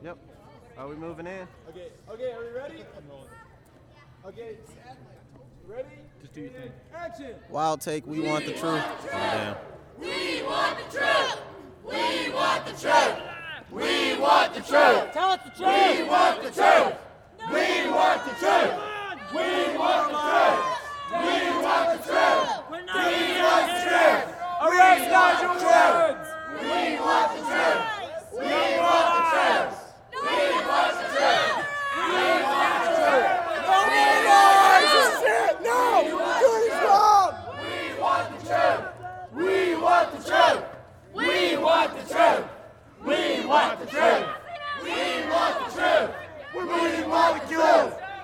Yep. Are we moving in? Okay, are we ready? Okay, ready? Just do your thing. Action! Wild take, we want the truth. Damn. We want the truth! We want the truth! We want the truth! Tell us the truth! We want the truth! We want the truth! We want the truth! We want the truth! We're not